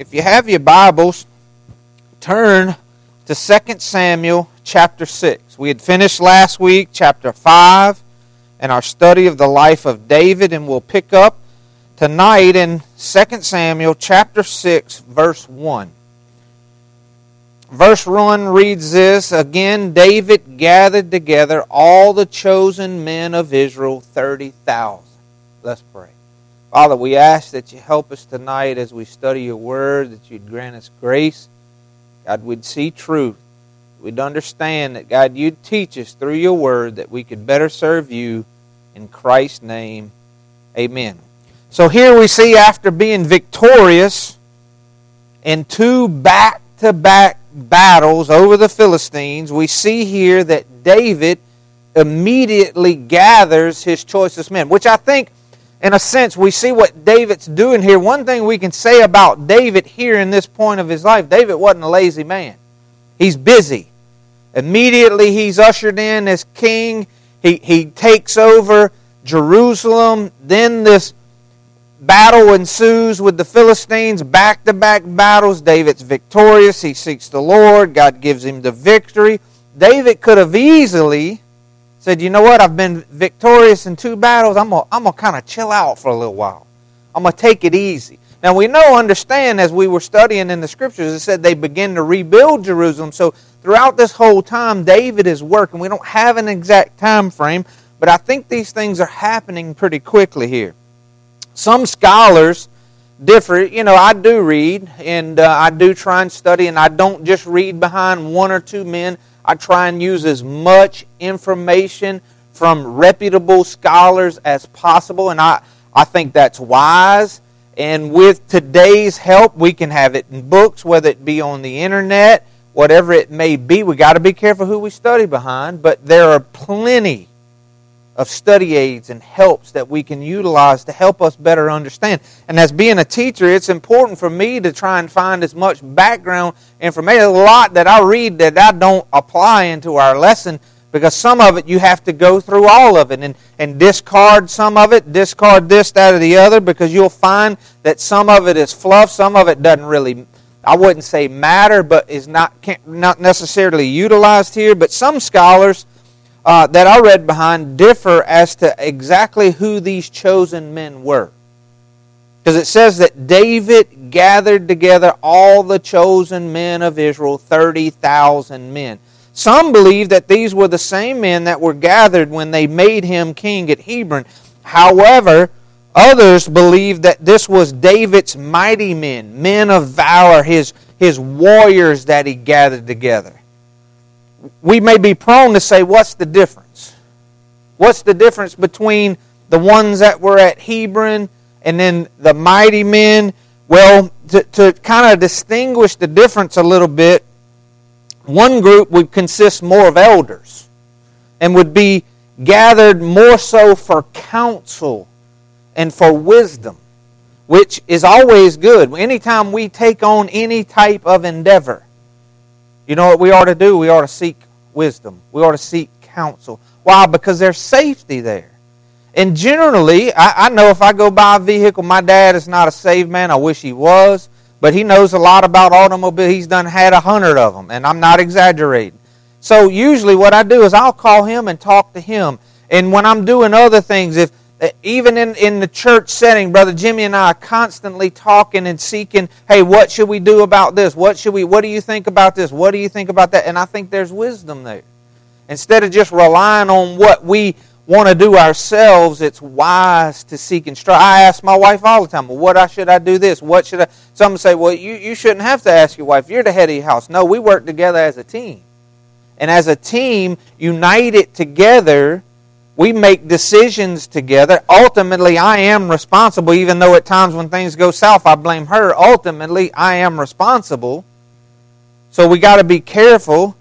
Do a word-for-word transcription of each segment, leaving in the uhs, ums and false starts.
if you have your Bibles, turn to Second Samuel chapter six. We had finished last week chapter five and our study of the life of David, and we'll pick up tonight in Second Samuel chapter six, verse one. Verse one reads this, again, David gathered together all the chosen men of Israel, thirty thousand. Let's pray. Father, we ask that you help us tonight as we study your word, that you'd grant us grace. God, we'd see truth. We'd understand that, God, you'd teach us through your word that we could better serve you. In Christ's name, amen. So here we see, after being victorious in two back-to-back battles over the Philistines, we see here that David immediately gathers his choicest men, which I think, in a sense, we see what David's doing here. One thing we can say about David here in this point of his life, David wasn't a lazy man. He's busy. Immediately he's ushered in as king. He, he takes over Jerusalem. Then this battle ensues with the Philistines, back-to-back battles. David's victorious. He seeks the Lord. God gives him the victory. David could have easily said, you know what, I've been victorious in two battles. I'm going I'm to kind of chill out for a little while. I'm going to take it easy. Now we know, understand, as we were studying in the Scriptures, it said they begin to rebuild Jerusalem. So throughout this whole time, David is working. We don't have an exact time frame, but I think these things are happening pretty quickly here. Some scholars differ. You know, I do read, and uh, I do try and study, and I don't just read behind one or two men. I try and use as much information from reputable scholars as possible, and I, I think that's wise. And with today's help, we can have it in books, whether it be on the internet, whatever it may be. We got to be careful who we study behind, but there are plenty of study aids and helps that we can utilize to help us better understand. And as being a teacher, it's important for me to try and find as much background information. There's a lot that I read that I don't apply into our lesson, because some of it you have to go through all of it and, and discard some of it, discard this, that, or the other, because you'll find that some of it is fluff, some of it doesn't really, I wouldn't say matter, but is not, can't, not necessarily utilized here. But some scholars Uh, that I read behind differ as to exactly who these chosen men were. Because it says that David gathered together all the chosen men of Israel, thirty thousand men. Some believe that these were the same men that were gathered when they made him king at Hebron. However, others believe that this was David's mighty men, men of valor, his, his warriors that he gathered together. We may be prone to say, what's the difference? What's the difference between the ones that were at Hebron and then the mighty men? Well, to, to kind of distinguish the difference a little bit, one group would consist more of elders and would be gathered more so for counsel and for wisdom, which is always good. Anytime we take on any type of endeavor, you know what we ought to do? We ought to seek wisdom. We ought to seek counsel. Why? Because there's safety there. And generally, I, I know if I go buy a vehicle, my dad is not a saved man. I wish he was. But he knows a lot about automobiles. He's done had a hundred of them. And I'm not exaggerating. So usually what I do is I'll call him and talk to him. And when I'm doing other things, if even in, in the church setting, Brother Jimmy and I are constantly talking and seeking, hey, what should we do about this? What should we? What do you think about this? What do you think about that? And I think there's wisdom there. Instead of just relying on what we want to do ourselves, it's wise to seek instruction. I ask my wife all the time, well, what should I do this? What should I? Some say, well, you, you shouldn't have to ask your wife. You're the head of your house. No, we work together as a team. And as a team, united together, we make decisions together. Ultimately, I am responsible, even though at times when things go south, I blame her. Ultimately, I am responsible. So we got to be careful.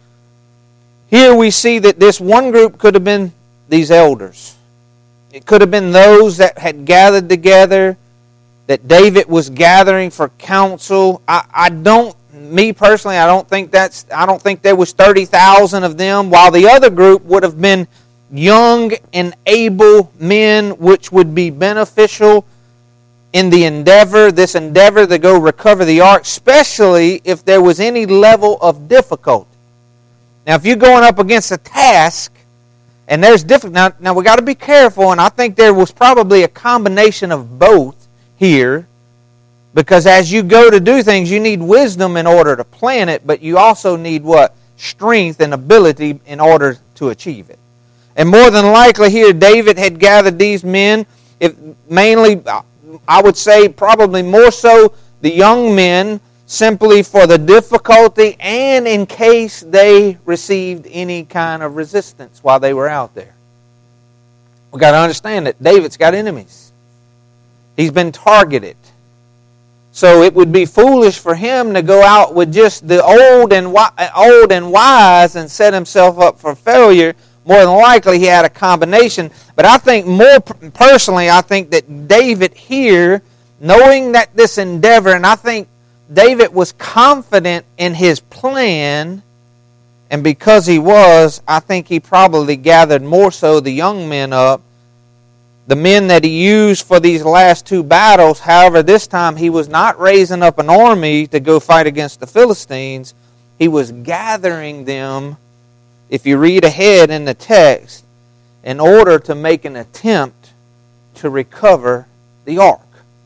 Here we see that this one group could have been these elders. It could have been those that had gathered together, that David was gathering for counsel. I, I don't, me personally, I don't think that's, I don't think there was thirty thousand of them, while the other group would have been young and able men, which would be beneficial in the endeavor, this endeavor to go recover the ark, especially if there was any level of difficulty. Now, if you're going up against a task, and there's different, now, now we got to be careful, and I think there was probably a combination of both here, because as you go to do things, you need wisdom in order to plan it, but you also need what? Strength and ability in order to achieve it. And more than likely here, David had gathered these men, if mainly, I would say probably more so the young men, simply for the difficulty and in case they received any kind of resistance while they were out there. We've got to understand that David's got enemies. He's been targeted. So it would be foolish for him to go out with just the old and old and wise and set himself up for failure. More than likely he had a combination. But I think more personally, I think that David here, knowing that this endeavor, and I think David was confident in his plan, and because he was, I think he probably gathered more so the young men up, the men that he used for these last two battles. However, this time he was not raising up an army to go fight against the Philistines. He was gathering them, if you read ahead in the text, in order to make an attempt to recover the ark.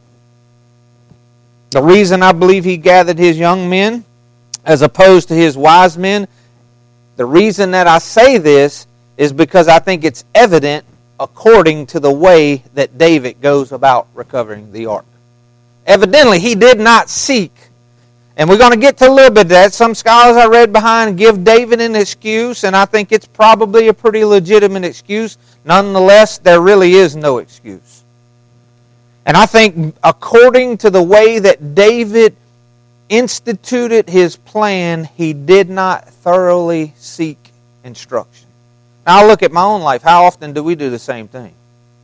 The reason I believe he gathered his young men as opposed to his wise men, the reason that I say this is because I think it's evident according to the way that David goes about recovering the ark. Evidently, he did not seek, and we're going to get to a little bit of that. Some scholars I read behind give David an excuse, and I think it's probably a pretty legitimate excuse. Nonetheless, there really is no excuse. And I think according to the way that David instituted his plan, he did not thoroughly seek instruction. Now I look at my own life. How often do we do the same thing?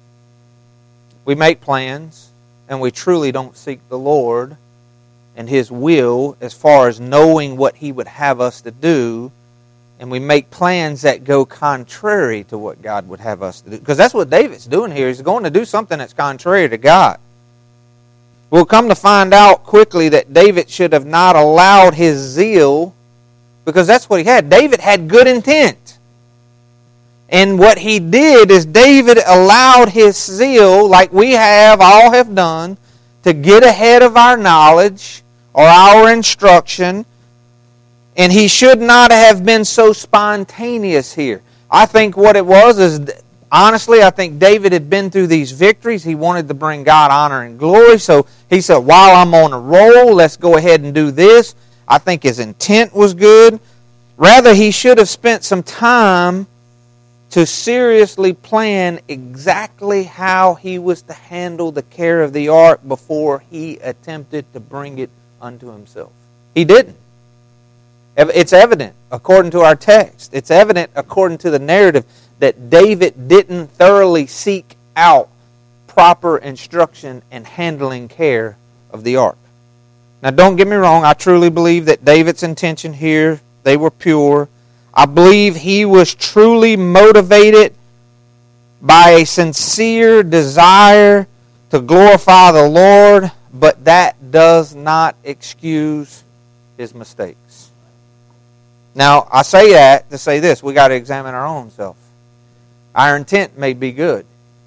We make plans, and we truly don't seek the Lord and His will as far as knowing what He would have us to do, and we make plans that go contrary to what God would have us to do. Because that's what David's doing here. He's going to do something that's contrary to God. We'll come to find out quickly that David should have not allowed his zeal, because that's what he had. David had good intent. And what he did is David allowed his zeal, like we have, all have done, to get ahead of our knowledge or our instruction. And he should not have been so spontaneous here. I think what it was is, honestly, I think David had been through these victories. He wanted to bring God honor and glory. So he said, while I'm on a roll, let's go ahead and do this. I think his intent was good. Rather, he should have spent some time to seriously plan exactly how he was to handle the care of the ark before he attempted to bring it unto himself. He didn't. It's evident according to our text. It's evident according to the narrative that David didn't thoroughly seek out proper instruction and handling care of the ark. Now don't get me wrong, I truly believe that David's intention here, they were pure. I believe he was truly motivated by a sincere desire to glorify the Lord, but that does not excuse his mistakes. Now, I say that to say this, we got to examine our own self. Our intent may be good,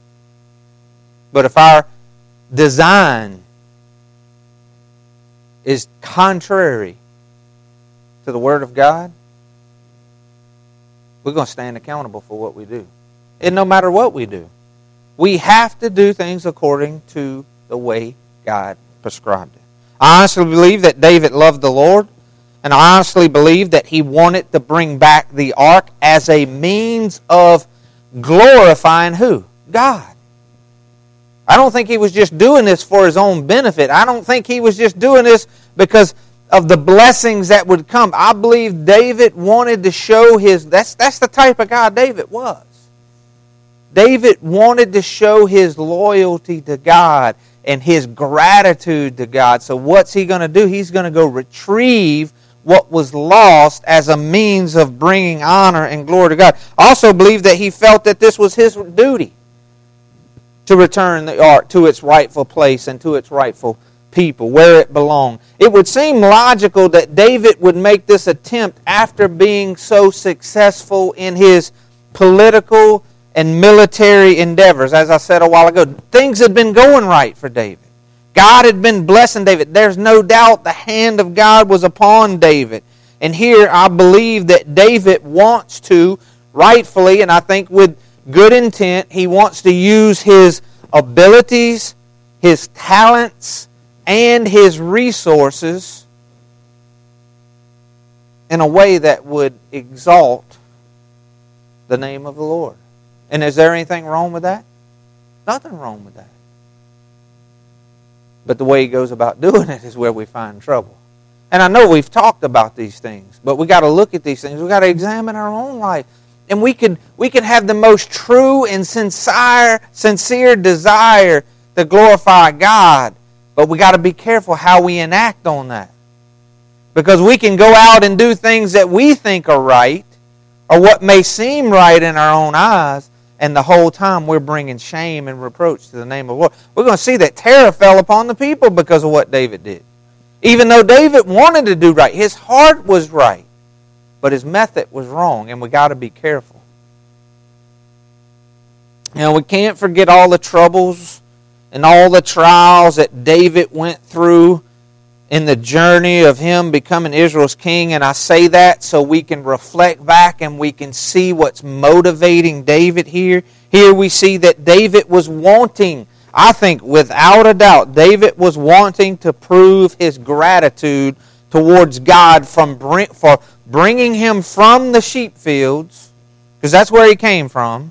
but if our design is contrary to the Word of God, we're going to stand accountable for what we do. And no matter what we do, we have to do things according to the way God prescribed it. I honestly believe that David loved the Lord, and I honestly believe that he wanted to bring back the ark as a means of glorifying who? God. I don't think he was just doing this for his own benefit. I don't think he was just doing this because of the blessings that would come. I believe David wanted to show his, that's, that's the type of guy David was. David wanted to show his loyalty to God and his gratitude to God. So what's he going to do? He's going to go retrieve what was lost as a means of bringing honor and glory to God. I also believe that he felt that this was his duty. to return the ark to its rightful place and to its rightful people, where it belonged. It would seem logical that David would make this attempt after being so successful in his political and military endeavors. As I said a while ago, things had been going right for David. God had been blessing David. There's no doubt the hand of God was upon David. And here I believe that David wants to, rightfully, and I think with good intent, he wants to use his abilities, his talents, and his resources in a way that would exalt the name of the Lord. And is there anything wrong with that? Nothing wrong with that. But the way he goes about doing it is where we find trouble. And I know we've talked about these things, but we got to look at these things. We've got to examine our own life. And we can we can have the most true and sincere sincere desire to glorify God, but we got to be careful how we enact on that. Because we can go out and do things that we think are right, or what may seem right in our own eyes, and the whole time we're bringing shame and reproach to the name of the Lord. We're going to see that terror fell upon the people because of what David did. Even though David wanted to do right, his heart was right, but his method was wrong, and we got to be careful. Now, we can't forget all the troubles and all the trials that David went through in the journey of him becoming Israel's king. And I say that so we can reflect back and we can see what's motivating David here. Here we see that David was wanting, I think without a doubt, David was wanting to prove his gratitude towards God from bring, for bringing him from the sheep fields, because that's where he came from,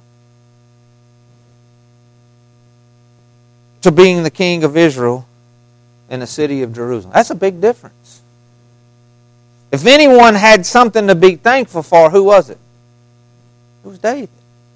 to being the king of Israel in the city of Jerusalem. That's a big difference. If anyone had something to be thankful for, who was it? It was David.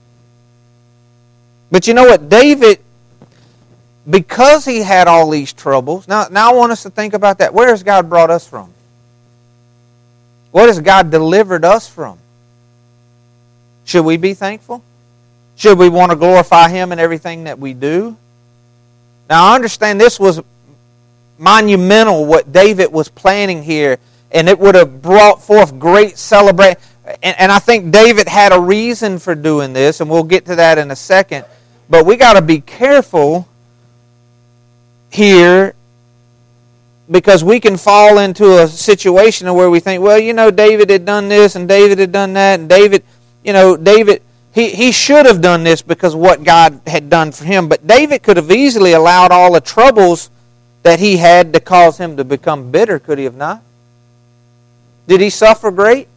But you know what? David, because he had all these troubles, now, now I want us to think about that. Where has God brought us from? What has God delivered us from? Should we be thankful? Should we want to glorify Him in everything that we do? Now I understand this was monumental what David was planning here, and it would have brought forth great celebration. And, and I think David had a reason for doing this, and we'll get to that in a second. But we got to be careful here, because we can fall into a situation where we think, well, you know, David had done this and David had done that, and David, you know, David, he, he should have done this because of what God had done for him. But David could have easily allowed all the troubles that he had to cause him to become bitter, could he have not? Did he suffer great?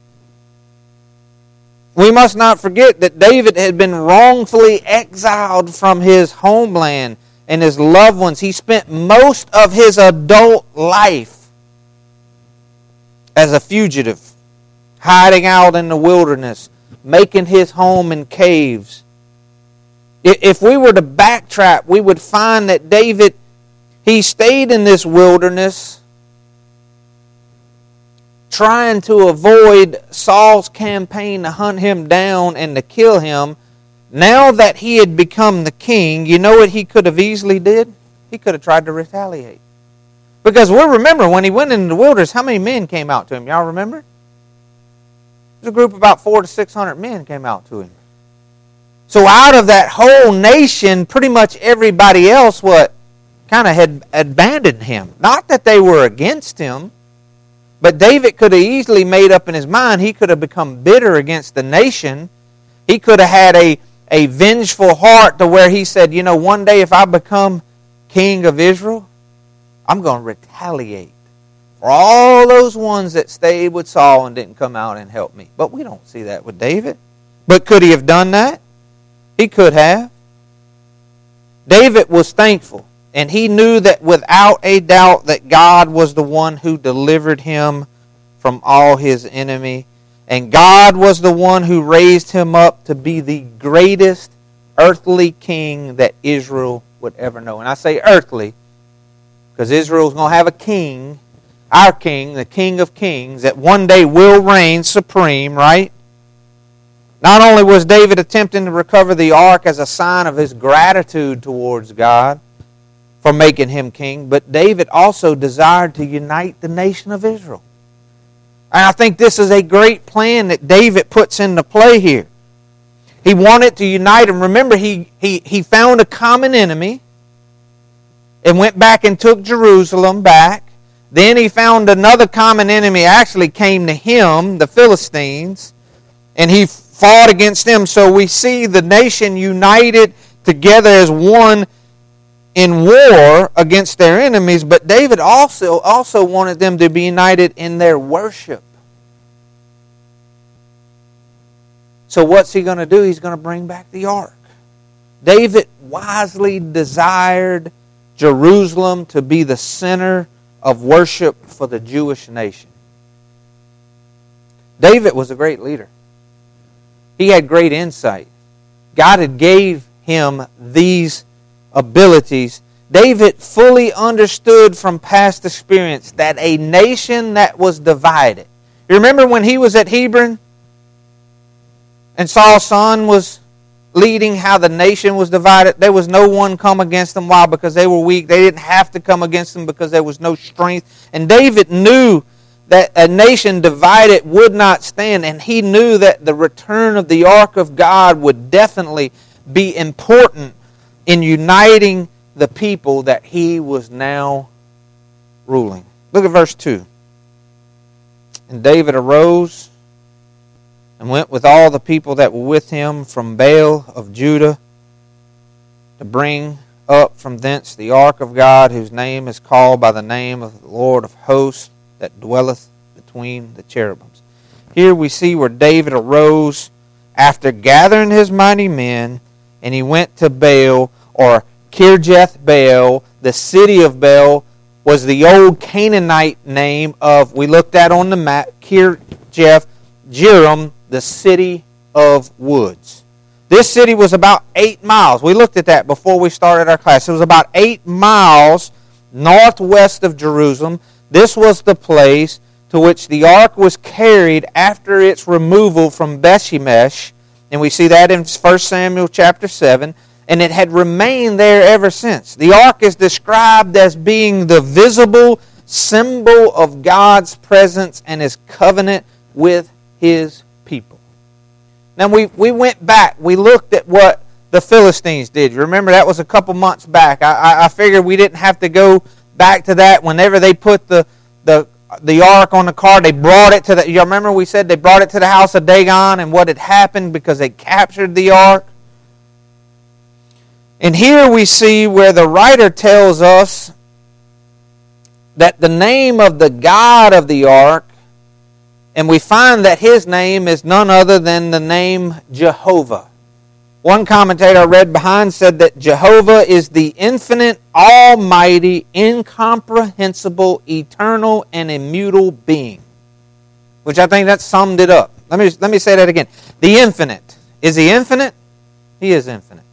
We must not forget that David had been wrongfully exiled from his homeland and his loved ones. He spent most of his adult life as a fugitive, hiding out in the wilderness, making his home in caves. If we were to backtrack, we would find that David, he stayed in this wilderness trying to avoid Saul's campaign to hunt him down and to kill him. Now that he had become the king, you know what he could have easily did? He could have tried to retaliate. Because we'll remember when he went into the wilderness, how many men came out to him? Y'all remember? There's a group of about four to six hundred men came out to him. So out of that whole nation, pretty much everybody else what kind of had abandoned him. Not that they were against him, but David could have easily made up in his mind. He could have become bitter against the nation. He could have had a, a vengeful heart to where he said, you know, one day if I become king of Israel, I'm going to retaliate for all those ones that stayed with Saul and didn't come out and help me. But we don't see that with David. But could he have done that? He could have. David was thankful. And he knew that without a doubt that God was the one who delivered him from all his enemy. And God was the one who raised him up to be the greatest earthly king that Israel would ever know. And I say earthly because Israel's going to have a king, our king, the King of Kings, that one day will reign supreme, right? Not only was David attempting to recover the ark as a sign of his gratitude towards God for making him king, but David also desired to unite the nation of Israel. And I think this is a great plan that David puts into play here. He wanted to unite them. Remember, he, he, he found a common enemy and went back and took Jerusalem back. Then he found another common enemy actually came to him, the Philistines, and he fought against them. So we see the nation united together as one in war against their enemies, but David also, also wanted them to be united in their worship. So what's he going to do? He's going to bring back the ark. David wisely desired Jerusalem to be the center of worship for the Jewish nation. David was a great leader. He had great insight. God had gave him these abilities. David fully understood from past experience that a nation that was divided. You remember when he was at Hebron and Saul's son was leading, how the nation was divided? There was no one come against them. Why? Because they were weak. They didn't have to come against them because there was no strength. And David knew that a nation divided would not stand, and he knew that the return of the ark of God would definitely be important in uniting the people that he was now ruling. Look at verse two. And David arose and went with all the people that were with him from Baal of Judah to bring up from thence the ark of God, whose name is called by the name of the Lord of hosts, that dwelleth between the cherubims. Here we see where David arose after gathering his mighty men, and he went to Baal, or Kirjath Baal. The city of Baal was the old Canaanite name of, we looked at on the map, Kirjath Jearim, the city of woods. This city was about eight miles. We looked at that before we started our class. It was about eight miles northwest of Jerusalem. This was the place to which the ark was carried after its removal from Bethshemesh. And we see that in First Samuel chapter seven. And it had remained there ever since. The ark is described as being the visible symbol of God's presence and His covenant with His people. Now we, we went back. We looked at what the Philistines did. You remember that was a couple months back. I, I, I figured we didn't have to go back to that. Whenever they put the the the ark on the car, they brought it to the... You remember we said they brought it to the house of Dagon and what had happened because they captured the ark? And here we see where the writer tells us that the name of the God of the ark, and we find that His name is none other than the name Jehovah. One commentator I read behind said that Jehovah is the infinite, almighty, incomprehensible, eternal, and immutable being. Which I think that summed it up. Let me, let me say that again. The infinite. Is He infinite? He is infinite.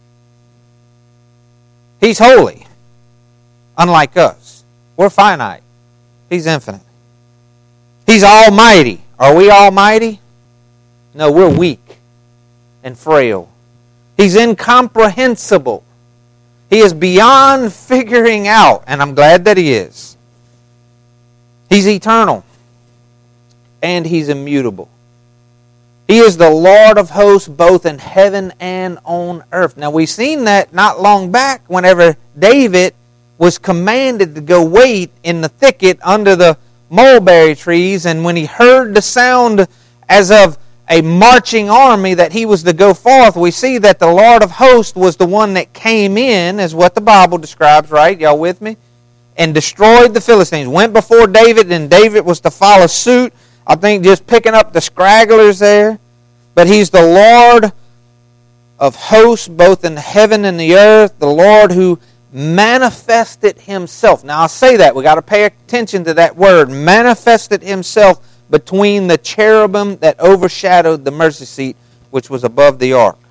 He's holy. Unlike us. We're finite. He's infinite. He's almighty. Are we almighty? No, we're weak and frail. He's incomprehensible. He is beyond figuring out, and I'm glad that He is. He's eternal, and He's immutable. He is the Lord of hosts both in heaven and on earth. Now we've seen that not long back whenever David was commanded to go wait in the thicket under the mulberry trees, and when he heard the sound as of a marching army that he was to go forth, we see that the Lord of hosts was the one that came in, as what the Bible describes, right? Y'all with me? And destroyed the Philistines. Went before David, and David was to follow suit. I think just picking up the scragglers there. But He's the Lord of hosts, both in heaven and the earth. The Lord who manifested Himself. Now I'll say that. We've got to pay attention to that word. Manifested Himself between the cherubim that overshadowed the mercy seat, which was above the ark.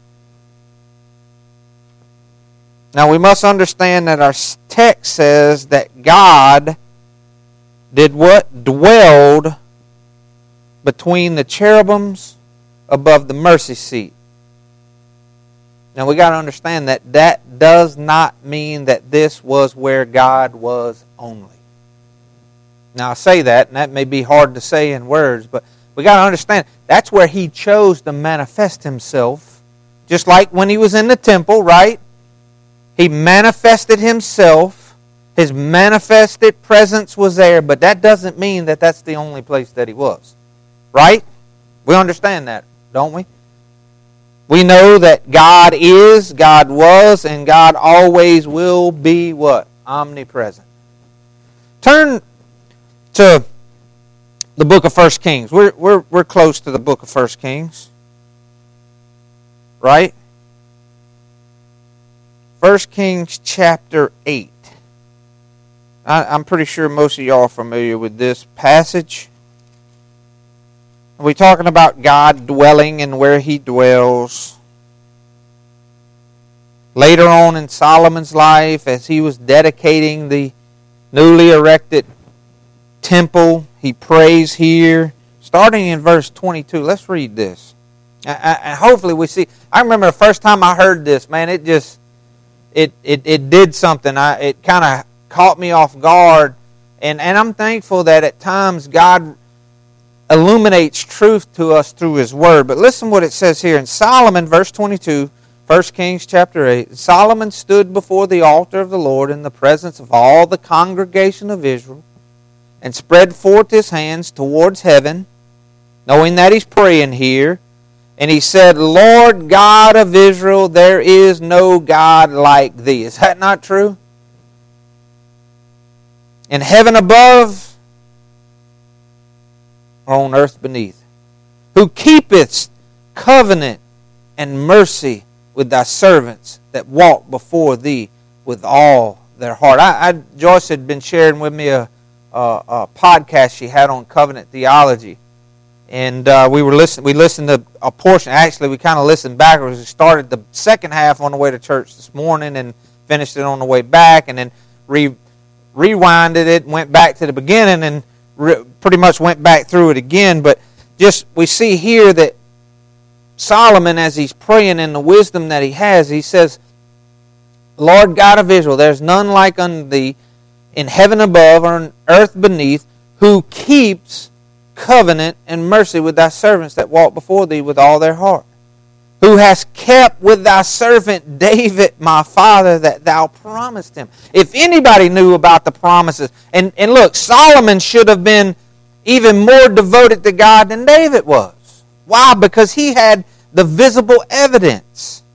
Now we must understand that our text says that God did what? Dwelled between the cherubims above the mercy seat. Now we got to understand that that does not mean that this was where God was only. Now I say that, and that may be hard to say in words, but we got to understand that's where He chose to manifest Himself. Just like when He was in the temple, right? He manifested Himself. His manifested presence was there, but that doesn't mean that that's the only place that He was. Right? We understand that, don't we? We know that God is, God was, and God always will be what? Omnipresent. Turn to the book of First Kings. We're, we're, we're close to the book of First Kings. Right? First Kings chapter eight. I, I'm pretty sure most of y'all are familiar with this passage. We're talking about God dwelling and where He dwells. Later on in Solomon's life, as he was dedicating the newly erected temple, he prays here. Starting in verse twenty-two, let's read this. And hopefully we see. I remember the first time I heard this, man, it just, it it, it did something. I, it kind of caught me off guard. And, and I'm thankful that at times God illuminates truth to us through His Word. But listen what it says here in Solomon, verse twenty-two, First Kings chapter eight. Solomon stood before the altar of the Lord in the presence of all the congregation of Israel and spread forth his hands towards heaven, knowing that he's praying here. And he said, Lord God of Israel, there is no God like Thee. Is that not true? In heaven above, or on earth beneath, who keepeth covenant and mercy with Thy servants that walk before Thee with all their heart. I, I Joyce had been sharing with me a, a, a podcast she had on covenant theology, and uh, we were listening. We listened to a portion. Actually, we kind of listened backwards. We started the second half on the way to church this morning, and finished it on the way back, and then re, rewinded it, went back to the beginning, and re, pretty much went back through it again. But just we see here that Solomon, as he's praying in the wisdom that he has, he says, Lord God of Israel, there's none like unto Thee in heaven above or in earth beneath, who keeps covenant and mercy with Thy servants that walk before Thee with all their heart. Who has kept with Thy servant David, my father, that Thou promised him. If anybody knew about the promises, and, and look, Solomon should have been even more devoted to God than David was. Why? Because he had the visible evidence.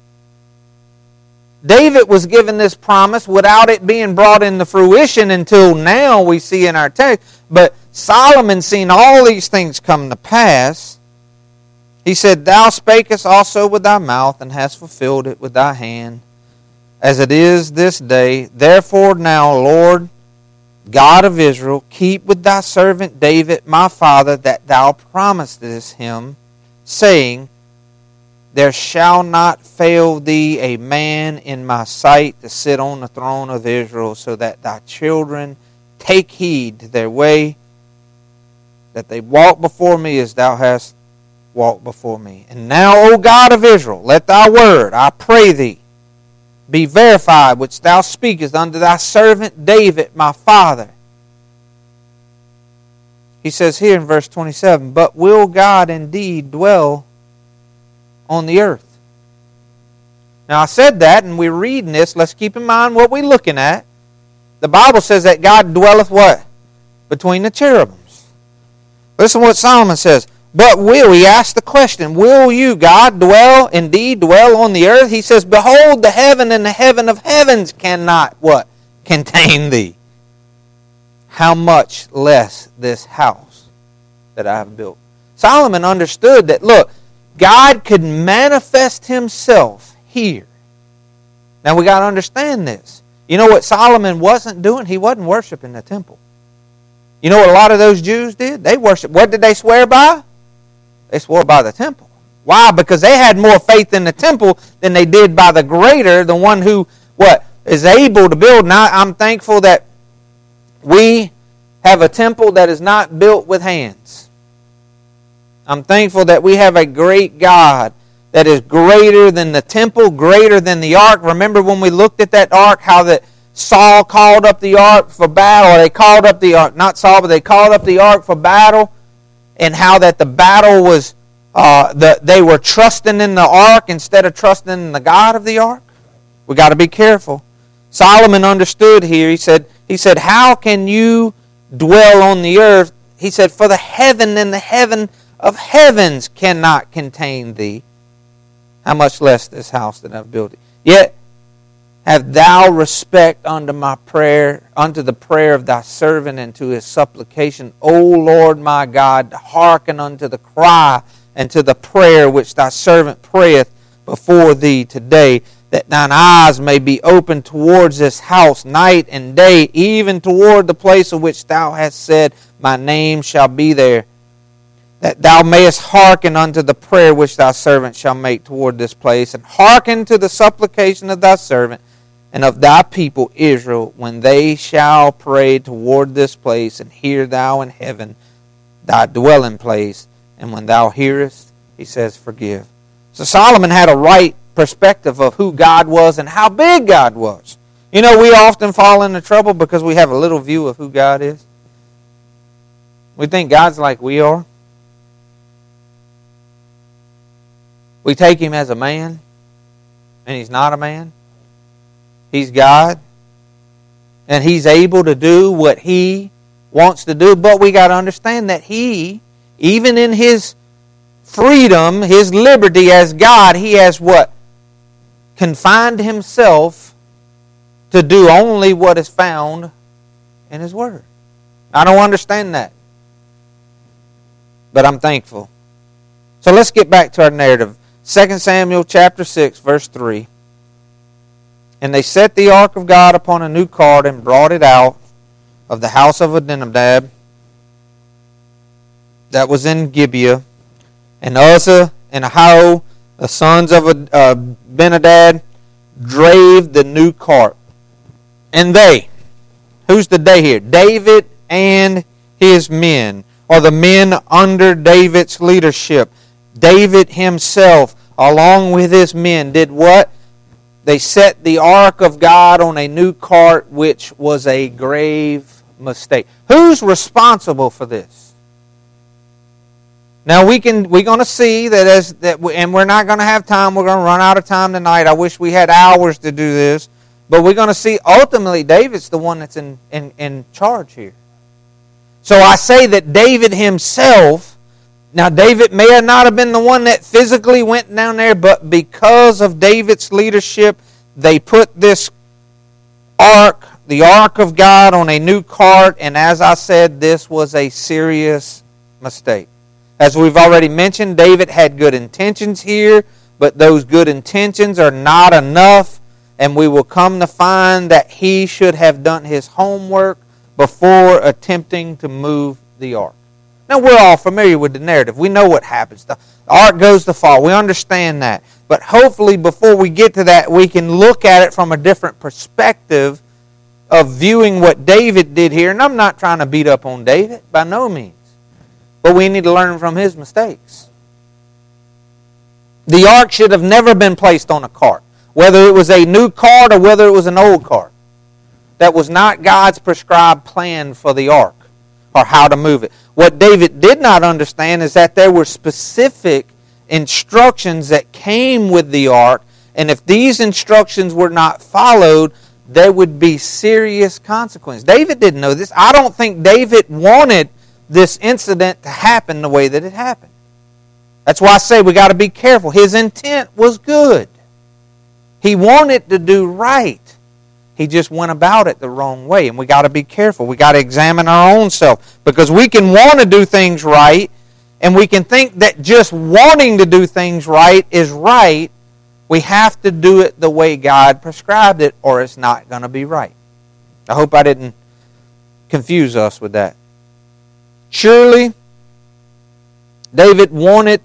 David was given this promise without it being brought into fruition until now we see in our text. But Solomon seen all these things come to pass. He said, Thou spakest also with thy mouth, and hast fulfilled it with thy hand, as it is this day. Therefore now, Lord, God of Israel, keep with thy servant David, my father, that thou promisedest him, saying, There shall not fail thee a man in my sight to sit on the throne of Israel, so that thy children take heed to their way, that they walk before me as thou hast walked before me. And now, O God of Israel, let thy word, I pray thee, be verified, which thou speakest unto thy servant David, my father. He says here in verse twenty-seven, But will God indeed dwell on the earth? Now I said that, and we're reading this. Let's keep in mind what we're looking at. The Bible says that God dwelleth what? Between the cherubims. Listen to what Solomon says. But will, he asked the question, will you, God, dwell, indeed dwell on the earth? He says, Behold, the heaven and the heaven of heavens cannot, what? Contain thee. How much less this house that I have built. Solomon understood that, look, God could manifest Himself here. Now we got to understand this. You know what Solomon wasn't doing? He wasn't worshiping the temple. You know what a lot of those Jews did? They worshiped. What did they swear by? They swore by the temple. Why? Because they had more faith in the temple than they did by the greater, the one who, what, is able to build. And I, I'm thankful that we have a temple that is not built with hands. I'm thankful that we have a great God that is greater than the temple, greater than the ark. Remember when we looked at that ark, how that Saul called up the ark for battle, or they called up the ark, not Saul, but they called up the ark for battle, and how that the battle was, uh, the, they were trusting in the ark instead of trusting in the God of the ark? We got to be careful. Solomon understood here. He said, he said, how can you dwell on the earth? He said, for the heaven and the heaven of heavens cannot contain thee. How much less this house that I've built? Yet have thou respect unto my prayer, unto the prayer of thy servant, and to his supplication. O Lord my God, hearken unto the cry and to the prayer which thy servant prayeth before thee today, that thine eyes may be open towards this house night and day, even toward the place of which thou hast said, my name shall be there. That thou mayest hearken unto the prayer which thy servant shall make toward this place, and hearken to the supplication of thy servant and of thy people Israel, when they shall pray toward this place, and hear thou in heaven thy dwelling place, and when thou hearest, he says, forgive. So Solomon had a right perspective of who God was and how big God was. You know, we often fall into trouble because we have a little view of who God is. We think God's like we are. We take Him as a man, and He's not a man. He's God, and He's able to do what He wants to do, but we got to understand that He, even in His freedom, His liberty as God, He has what? Confined Himself to do only what is found in His Word. I don't understand that, but I'm thankful. So let's get back to our narrative. Second Samuel chapter six, verse three. And they set the ark of God upon a new cart and brought it out of the house of Abinadab that was in Gibeah. And Uzzah and Ahio, the sons of Abinadab, drave the new cart. And they, who's the they here? David and his men, or the men under David's leadership. David himself, along with his men, did what? They set the ark of God on a new cart, which was a grave mistake. Who's responsible for this? Now we can we're going to see that as that, and we're not going to have time. We're going to run out of time tonight. I wish we had hours to do this, but we're going to see ultimately David's the one that's in in, in charge here. So I say that David himself. Now, David may have not have been the one that physically went down there, but because of David's leadership, they put this ark, the ark of God, on a new cart, and as I said, this was a serious mistake. As we've already mentioned, David had good intentions here, but those good intentions are not enough, and we will come to find that he should have done his homework before attempting to move the ark. Now, we're all familiar with the narrative. We know what happens. The ark goes to fall. We understand that. But hopefully, before we get to that, we can look at it from a different perspective of viewing what David did here. And I'm not trying to beat up on David, by no means. But we need to learn from his mistakes. The ark should have never been placed on a cart, whether it was a new cart or whether it was an old cart. That was not God's prescribed plan for the ark, or how to move it. What David did not understand is that there were specific instructions that came with the ark, and if these instructions were not followed, there would be serious consequences. David didn't know this. I don't think David wanted this incident to happen the way that it happened. That's why I say we got to be careful. His intent was good. He wanted to do right. He just went about it the wrong way, and we got to be careful. We got to examine our own self, because we can want to do things right, and we can think that just wanting to do things right is right. We have to do it the way God prescribed it, or it's not going to be right. I hope I didn't confuse us with that. Surely, David wanted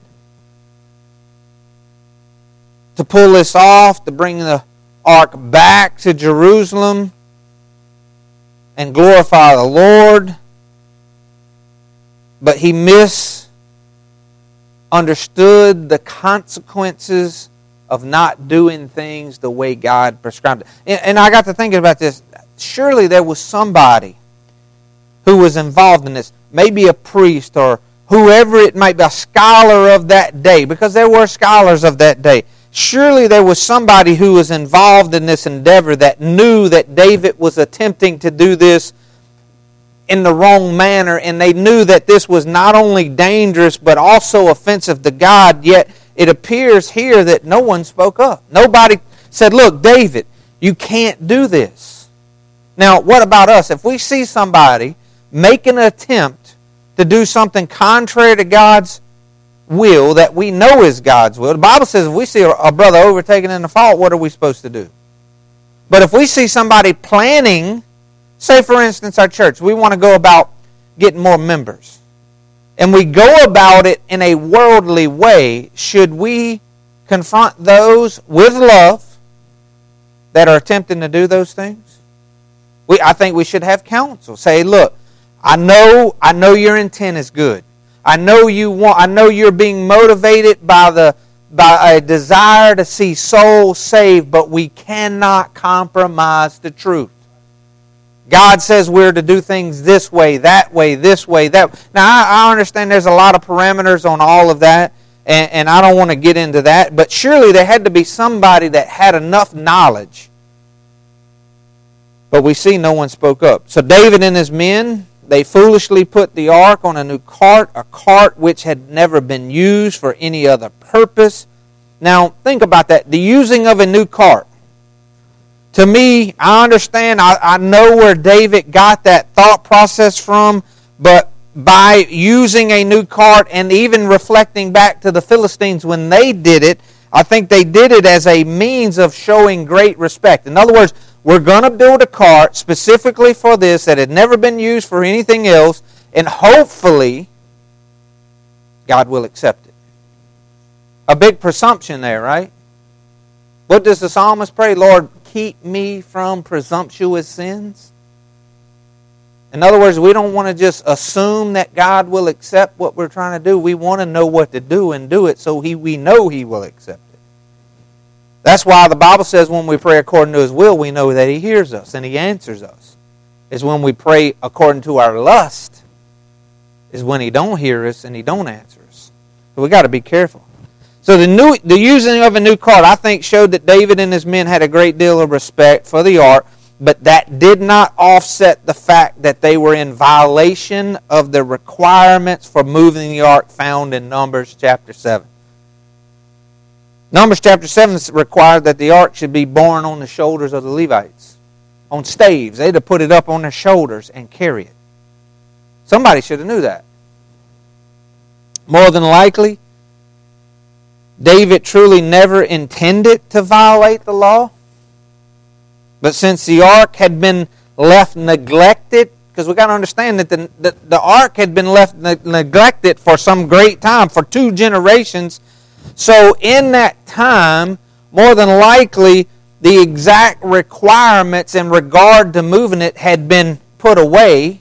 to pull this off, to bring the ark back to Jerusalem and glorify the Lord, but he misjudged understood the consequences of not doing things the way God prescribed it. And, and I got to thinking about this. Surely there was somebody who was involved in this. Maybe a priest or whoever it might be, a scholar of that day, because there were scholars of that day. Surely there was somebody who was involved in this endeavor that knew that David was attempting to do this in the wrong manner, and they knew that this was not only dangerous but also offensive to God, yet it appears here that no one spoke up. Nobody said, look, David, you can't do this. Now, what about us? If we see somebody make an attempt to do something contrary to God's will that we know is God's will, the Bible says if we see a brother overtaken in the fault, what are we supposed to do? But if we see somebody planning, say for instance our church, we want to go about getting more members, and we go about it in a worldly way, should we confront those with love that are attempting to do those things? We, I think we should have counsel. Say, look, I know, I know your intent is good. I know you want. I know you're being motivated by the by a desire to see souls saved, but we cannot compromise the truth. God says we're to do things this way, that way, this way, that way. Now, I, I understand there's a lot of parameters on all of that, and, and I don't want to get into that, but surely there had to be somebody that had enough knowledge. But we see no one spoke up. So David and his men, they foolishly put the ark on a new cart, a cart which had never been used for any other purpose. Now, think about that. The using of a new cart. To me, I understand, I, I know where David got that thought process from, but by using a new cart and even reflecting back to the Philistines when they did it, I think they did it as a means of showing great respect. In other words, we're going to build a cart specifically for this that had never been used for anything else, and hopefully God will accept it. A big presumption there, right? What does the psalmist pray? Lord, keep me from presumptuous sins. In other words, we don't want to just assume that God will accept what we're trying to do. We want to know what to do and do it so he, we know He will accept it. That's why the Bible says when we pray according to His will, we know that He hears us and He answers us. It's when we pray according to our lust is when He don't hear us and He don't answer us. So we got to be careful. So the new, the using of a new cart, I think, showed that David and his men had a great deal of respect for the ark, but that did not offset the fact that they were in violation of the requirements for moving the ark found in Numbers chapter seven. Numbers chapter seven required that the ark should be borne on the shoulders of the Levites, on staves. They had to put it up on their shoulders and carry it. Somebody should have knew that. More than likely, David truly never intended to violate the law. But since the ark had been left neglected, because we've got to understand that the, the, the ark had been left ne- neglected for some great time, for two generations. So in that time, more than likely, the exact requirements in regard to moving it had been put away.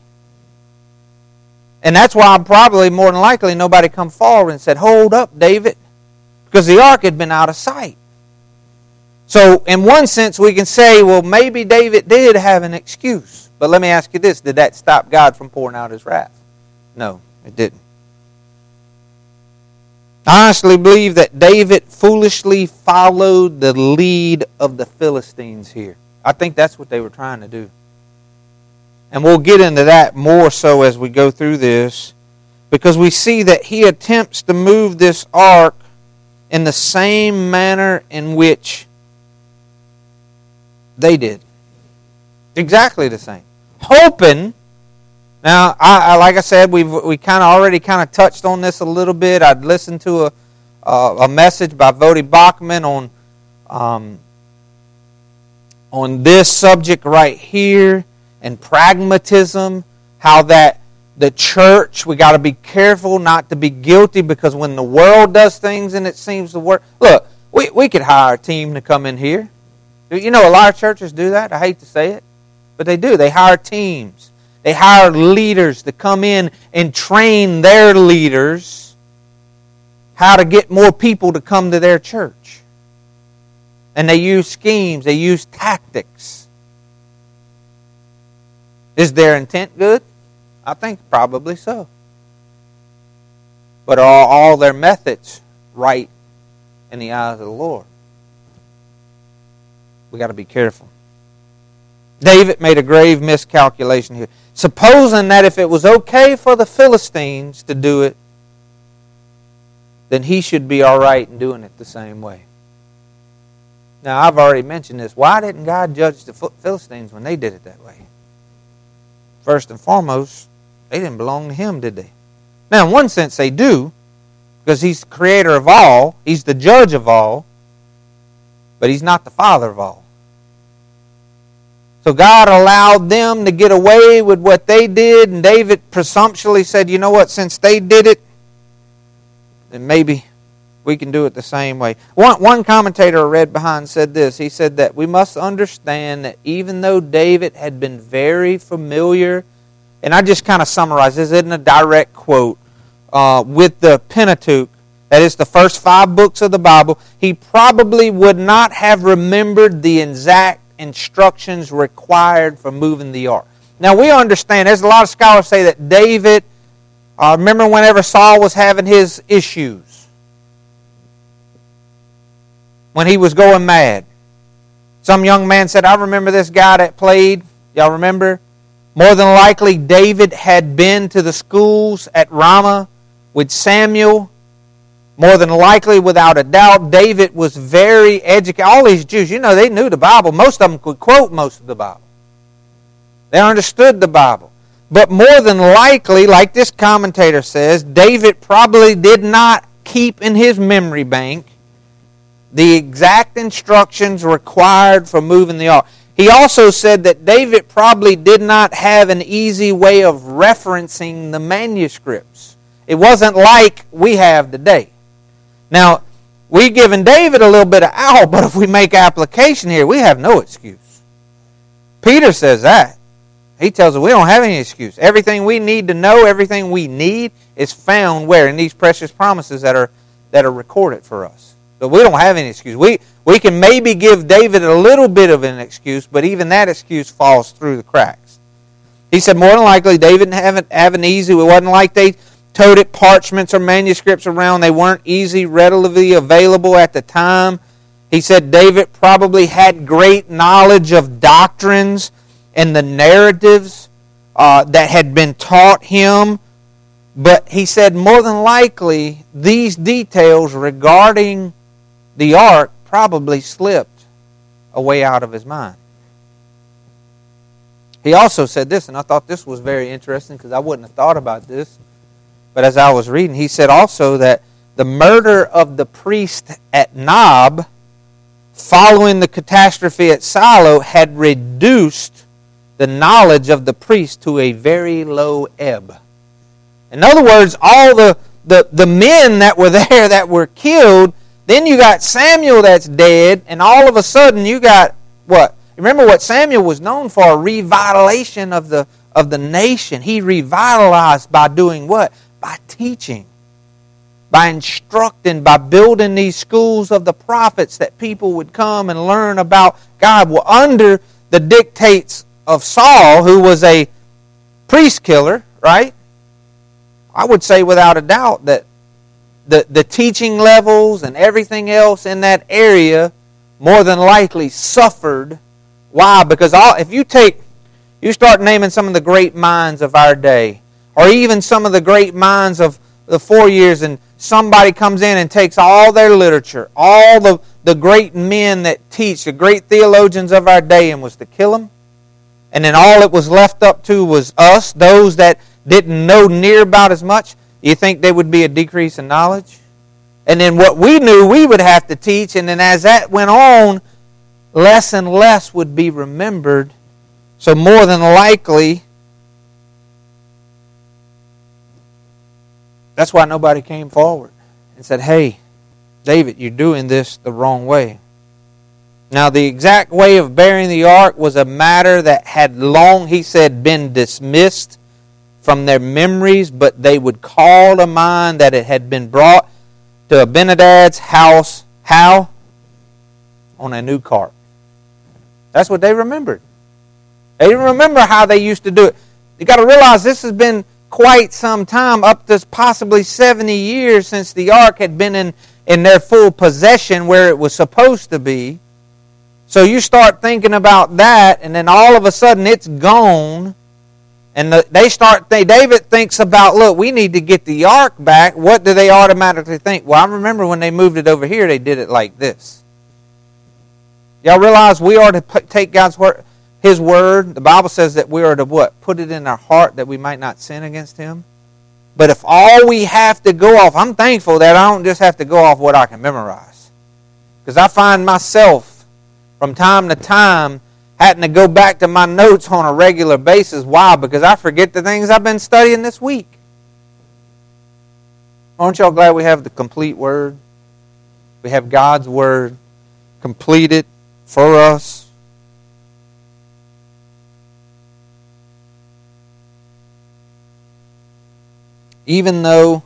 And that's why probably more than likely nobody come forward and said, hold up, David. Because the ark had been out of sight. So in one sense we can say, well, maybe David did have an excuse. But let me ask you this, did that stop God from pouring out His wrath? No, it didn't. I honestly believe that David foolishly followed the lead of the Philistines here. I think that's what they were trying to do. And we'll get into that more so as we go through this, because we see that he attempts to move this ark in the same manner in which they did. Exactly the same. Hoping, now, I, I like I said, we've we kind of already kind of touched on this a little bit. I'd listened to a a, a message by Voddie Baucham on um, on this subject right here, and pragmatism, how that the church, we got to be careful not to be guilty, because when the world does things and it seems to work, look, we, we could hire a team to come in here. You know, a lot of churches do that. I hate to say it, but they do. They hire teams. They hire leaders to come in and train their leaders how to get more people to come to their church. And they use schemes, they use tactics. Is their intent good? I think probably so. But are all their methods right in the eyes of the Lord? We got to be careful. David made a grave miscalculation here. Supposing that if it was okay for the Philistines to do it, then he should be all right in doing it the same way. Now, I've already mentioned this. Why didn't God judge the Philistines when they did it that way? First and foremost, they didn't belong to Him, did they? Now, in one sense, they do, because He's the creator of all. He's the judge of all. But He's not the Father of all. So God allowed them to get away with what they did, and David presumptuously said, you know what, since they did it, then maybe we can do it the same way. One, one commentator I read behind said this. He said that we must understand that even though David had been very familiar, and I just kind of summarize, this isn't a direct quote, uh, with the Pentateuch, that is the first five books of the Bible, he probably would not have remembered the exact instructions required for moving the ark. Now we understand, there's a lot of scholars say that David, uh, remember whenever Saul was having his issues, when he was going mad. Some young man said, I remember this guy that played. Y'all remember? More than likely, David had been to the schools at Ramah with Samuel. More than likely, without a doubt, David was very educated. All these Jews, you know, they knew the Bible. Most of them could quote most of the Bible. They understood the Bible. But more than likely, like this commentator says, David probably did not keep in his memory bank the exact instructions required for moving the ark. He also said that David probably did not have an easy way of referencing the manuscripts. It wasn't like we have today. Now, we've given David a little bit of out, but if we make application here, we have no excuse. Peter says that. He tells us we don't have any excuse. Everything we need to know, everything we need is found where? In these precious promises that are that are recorded for us. So we don't have any excuse. We we can maybe give David a little bit of an excuse, but even that excuse falls through the cracks. He said more than likely David didn't have, it, have an easy. It wasn't like they toted parchments or manuscripts around. They weren't easy, readily available at the time. He said David probably had great knowledge of doctrines and the narratives uh, that had been taught him. But he said more than likely these details regarding the ark probably slipped away out of his mind. He also said this, and I thought this was very interesting because I wouldn't have thought about this. But as I was reading, he said also that the murder of the priest at Nob, following the catastrophe at Shiloh, had reduced the knowledge of the priest to a very low ebb. In other words, all the, the, the men that were there that were killed, then you got Samuel that's dead, and all of a sudden you got what? Remember what Samuel was known for? Revitalization of the, of the nation. He revitalized by doing what? By teaching, by instructing, by building these schools of the prophets that people would come and learn about God. Well, under the dictates of Saul, who was a priest killer, right? I would say without a doubt that the, the teaching levels and everything else in that area more than likely suffered. Why? Because all, if you take, you start naming some of the great minds of our day, or even some of the great minds of the four years, and somebody comes in and takes all their literature, all the, the great men that teach, the great theologians of our day, and was to kill them, and then all it was left up to was us, those that didn't know near about as much, you think there would be a decrease in knowledge? And then what we knew we would have to teach, and then as that went on, less and less would be remembered. So more than likely, that's why nobody came forward and said, hey, David, you're doing this the wrong way. Now, the exact way of bearing the ark was a matter that had long, he said, been dismissed from their memories, but they would call to mind that it had been brought to Abinadab's house. How? On a new cart. That's what they remembered. They didn't remember how they used to do it. You got to realize this has been quite some time, up to possibly seventy years since the ark had been in, in their full possession where it was supposed to be. So you start thinking about that, and then all of a sudden it's gone. And the, they start. They, David thinks about, look, we need to get the ark back. What do they automatically think? Well, I remember when they moved it over here, they did it like this. Y'all realize we are to put, take God's word, His word. The Bible says that we are to what? Put it in our heart that we might not sin against Him. But if all we have to go off, I'm thankful that I don't just have to go off what I can memorize. Because I find myself from time to time having to go back to my notes on a regular basis. Why? Because I forget the things I've been studying this week. Aren't y'all glad we have the complete Word? We have God's Word completed for us. Even though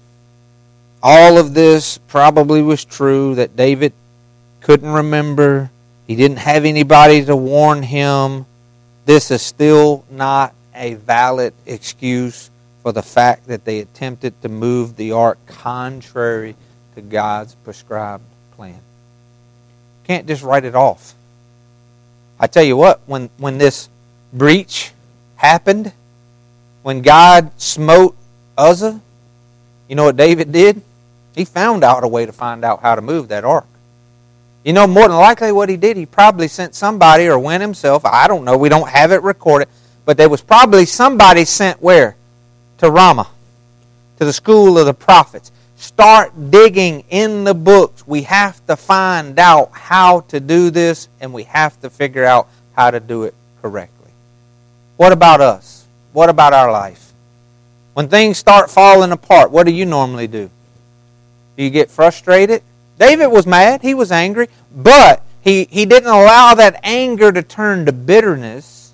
all of this probably was true, that David couldn't remember, he didn't have anybody to warn him, this is still not a valid excuse for the fact that they attempted to move the ark contrary to God's prescribed plan. You can't just write it off. I tell you what, when, when this breach happened, when God smote Uzzah, you know what David did? He found out a way to find out how to move that ark. You know, more than likely what he did, he probably sent somebody or went himself. I don't know. We don't have it recorded. But there was probably somebody sent where? To Ramah, to the school of the prophets. Start digging in the books. We have to find out how to do this, and we have to figure out how to do it correctly. What about us? What about our life? When things start falling apart, what do you normally do? Do you get frustrated? David was mad. He was angry. But he, he didn't allow that anger to turn to bitterness.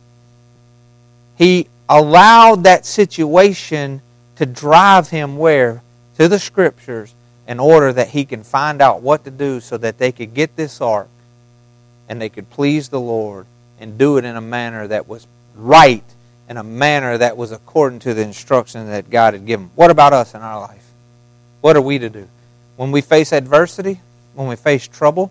He allowed that situation to drive him where? To the Scriptures, in order that he can find out what to do so that they could get this ark and they could please the Lord and do it in a manner that was right, in a manner that was according to the instruction that God had given. What about us in our life? What are we to do? When we face adversity, when we face trouble,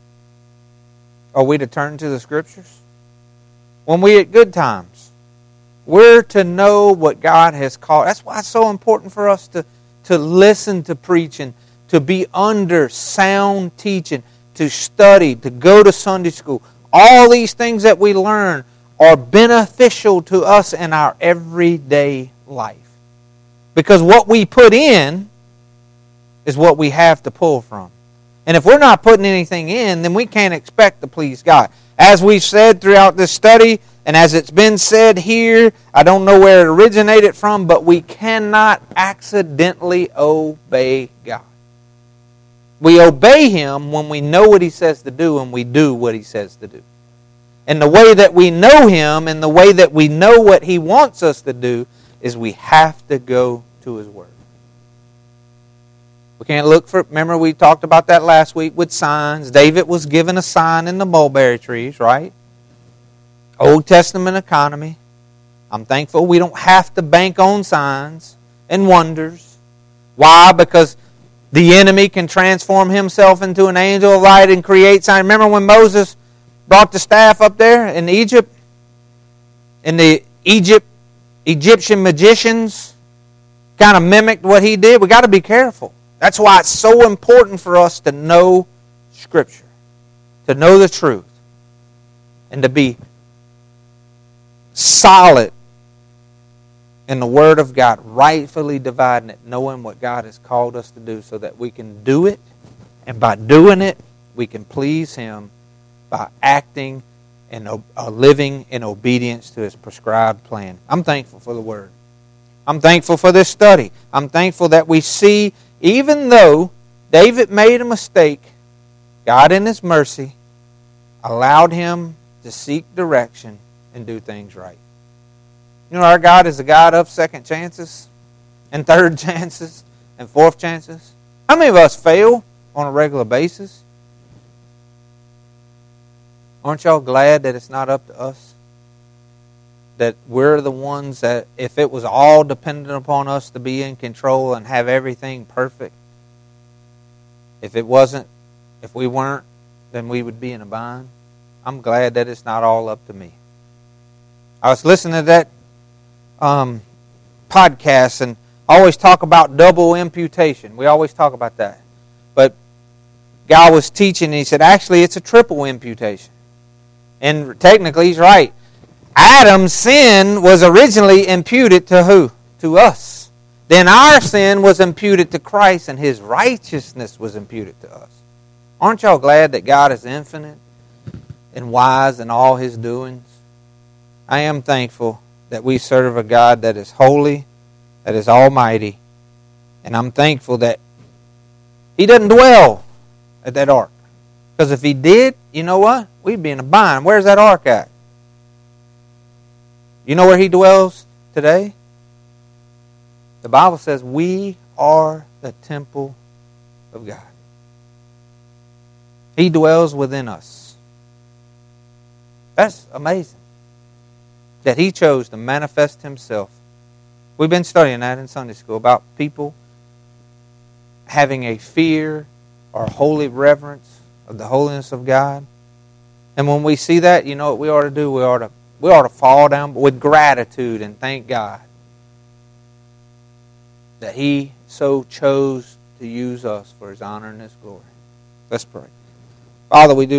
are we to turn to the Scriptures? When we at good times, we're to know what God has called. That's why it's so important for us to, to listen to preaching, to be under sound teaching, to study, to go to Sunday school. All these things that we learn are beneficial to us in our everyday life. Because what we put in is what we have to pull from. And if we're not putting anything in, then we can't expect to please God. As we've said throughout this study, and as it's been said here, I don't know where it originated from, but we cannot accidentally obey God. We obey Him when we know what He says to do and we do what He says to do. And the way that we know Him and the way that we know what He wants us to do is we have to go to His Word. We can't look for, remember we talked about that last week with signs. David was given a sign in the mulberry trees, right? Old Testament economy. I'm thankful we don't have to bank on signs and wonders. Why? Because the enemy can transform himself into an angel of light and create signs. Remember when Moses brought the staff up there in Egypt? And the Egypt Egyptian magicians kind of mimicked what he did. We got to be careful. That's why it's so important for us to know Scripture, to know the truth, and to be solid in the Word of God, rightfully dividing it, knowing what God has called us to do so that we can do it, and by doing it, we can please Him by acting and uh, living in obedience to His prescribed plan. I'm thankful for the Word. I'm thankful for this study. I'm thankful that we see, even though David made a mistake, God in His mercy allowed him to seek direction and do things right. You know, our God is a God of second chances and third chances and fourth chances. How How many of us fail on a regular basis? Aren't y'all glad that it's not up to us? That we're the ones that, if it was all dependent upon us to be in control and have everything perfect, if it wasn't, if we weren't, then we would be in a bind. I'm glad that it's not all up to me. I was listening to that um, podcast, and I always talk about double imputation. We always talk about that. But guy was teaching, and he said, actually, it's a triple imputation. And technically, he's right. Adam's sin was originally imputed to who? To us. Then our sin was imputed to Christ, and His righteousness was imputed to us. Aren't y'all glad that God is infinite and wise in all His doings? I am thankful that we serve a God that is holy, that is almighty, and I'm thankful that He doesn't dwell at that ark. Because if He did, you know what? We'd be in a bind. Where's that ark at? You know where He dwells today? The Bible says we are the temple of God. He dwells within us. That's amazing. That He chose to manifest Himself. We've been studying that in Sunday school about people having a fear or holy reverence of the holiness of God. And when we see that, you know what we ought to do? We ought to, we ought to fall down with gratitude and thank God that He so chose to use us for His honor and His glory. Let's pray. Father, we do